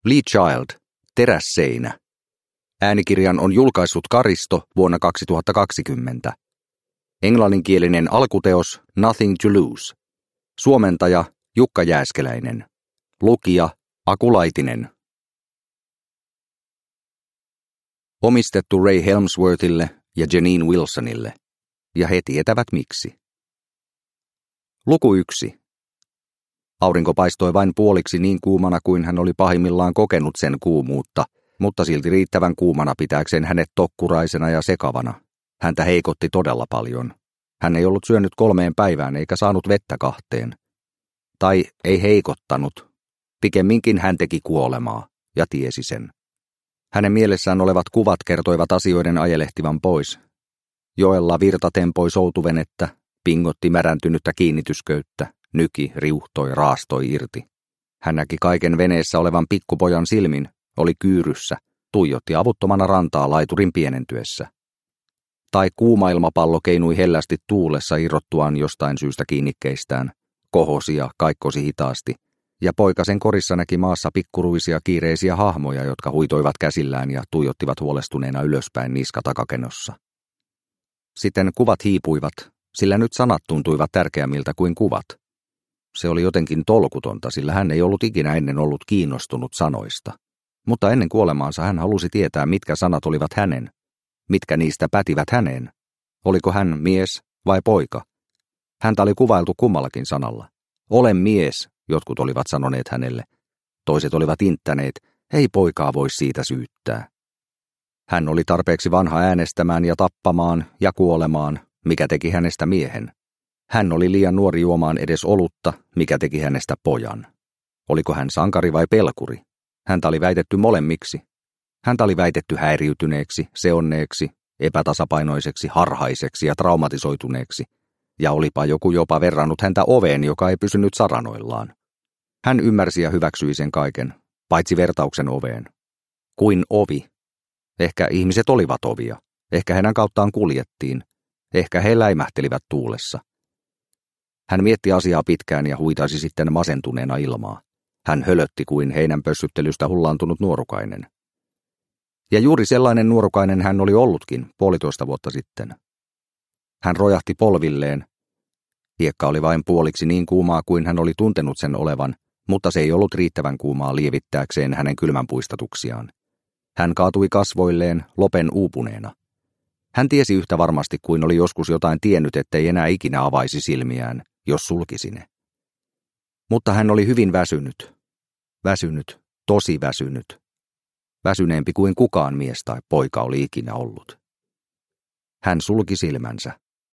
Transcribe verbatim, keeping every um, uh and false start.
Lee Child, Terässeinä. Äänikirjan on julkaissut Karisto vuonna kaksituhattakaksikymmentä. Englanninkielinen alkuteos Nothing to Lose. Suomentaja Jukka Jääskeläinen. Lukija Aku Laitinen. Omistettu Ray Helmsworthille ja Janine Wilsonille. Ja he tietävät miksi. Luku yksi. Aurinko paistoi vain puoliksi niin kuumana kuin hän oli pahimmillaan kokenut sen kuumuutta, mutta silti riittävän kuumana pitääkseen hänet tokkuraisena ja sekavana. Häntä heikotti todella paljon. Hän ei ollut syönyt kolmeen päivään eikä saanut vettä kahteen. Tai ei heikottanut. Pikemminkin hän teki kuolemaa, ja tiesi sen. Hänen mielessään olevat kuvat kertoivat asioiden ajelehtivan pois. Joella virta tempoi soutuvenettä, pingotti märäntynyttä kiinnitysköyttä, nyki, riuhtoi, raastoi irti. Hän näki kaiken veneessä olevan pikkupojan silmin, oli kyyryssä, tuijotti avuttomana rantaa laiturin pienentyessä. Tai kuuma ilmapallo keinui hellästi tuulessa irrottuaan jostain syystä kiinnikkeistään, kohosi ja kaikkosi hitaasti, ja poika sen korissa näki maassa pikkuruisia kiireisiä hahmoja, jotka huitoivat käsillään ja tuijottivat huolestuneena ylöspäin niskatakakenossa. Sitten kuvat hiipuivat, sillä nyt sanat tuntuivat tärkeämmiltä kuin kuvat. Se oli jotenkin tolkutonta, sillä hän ei ollut ikinä ennen ollut kiinnostunut sanoista. Mutta ennen kuolemaansa hän halusi tietää, mitkä sanat olivat hänen, mitkä niistä pätivät häneen. Oliko hän mies vai poika? Häntä oli kuvailtu kummallakin sanalla. Olen mies, jotkut olivat sanoneet hänelle. Toiset olivat inttäneet, ei poikaa voi siitä syyttää. Hän oli tarpeeksi vanha äänestämään ja tappamaan ja kuolemaan, mikä teki hänestä miehen. Hän oli liian nuori juomaan edes olutta, mikä teki hänestä pojan. Oliko hän sankari vai pelkuri? Häntä oli väitetty molemmiksi. Häntä oli väitetty häiriytyneeksi, seonneeksi, epätasapainoiseksi, harhaiseksi ja traumatisoituneeksi. Ja olipa joku jopa verrannut häntä oveen, joka ei pysynyt saranoillaan. Hän ymmärsi ja hyväksyi sen kaiken, paitsi vertauksen oveen. Kuin ovi. Ehkä ihmiset olivat ovia. Ehkä heidän kauttaan kuljettiin. Ehkä he läimähtelivät tuulessa. Hän mietti asiaa pitkään ja huitasi sitten masentuneena ilmaa. Hän hölötti kuin heinänpössyttelystä hullaantunut nuorukainen. Ja juuri sellainen nuorukainen hän oli ollutkin puolitoista vuotta sitten. Hän rojahti polvilleen. Hiekka oli vain puoliksi niin kuumaa kuin hän oli tuntenut sen olevan, mutta se ei ollut riittävän kuumaa lievittääkseen hänen kylmänpuistatuksiaan. Hän kaatui kasvoilleen lopen uupuneena. Hän tiesi yhtä varmasti kuin oli joskus jotain tiennyt, ettei enää ikinä avaisi silmiään, jos sulkisi ne. Mutta hän oli hyvin väsynyt. Väsynyt, tosi väsynyt. Väsyneempi kuin kukaan mies tai poika oli ikinä ollut. Hän sulki silmänsä.